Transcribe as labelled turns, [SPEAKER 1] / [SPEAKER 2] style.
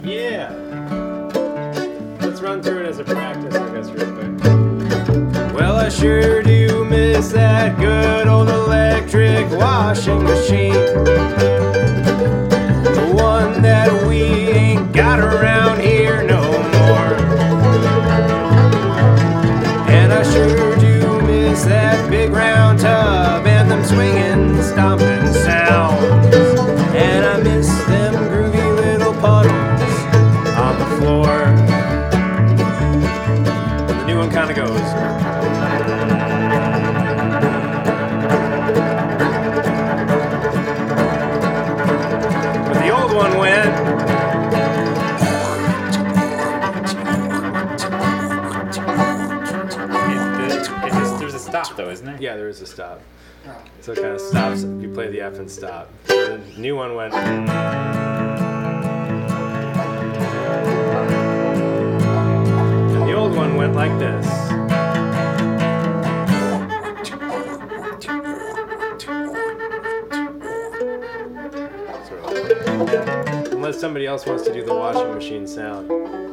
[SPEAKER 1] Yeah. Let's run through it as a practice, I guess, real quick. Well, I sure do miss that good old electric washing machine. The one that we ain't got around here no more. And I sure do miss that big round tub and them swinging, stomping sounds. And I miss them groovy little puddles on the floor. The new one kind of goes. But the old one went.
[SPEAKER 2] There's a stop though, isn't there?
[SPEAKER 1] Yeah, there is a stop. So it kind of stops. You play the F and stop. The new one went. And the old one went like this. Unless somebody else wants to do the washing machine sound.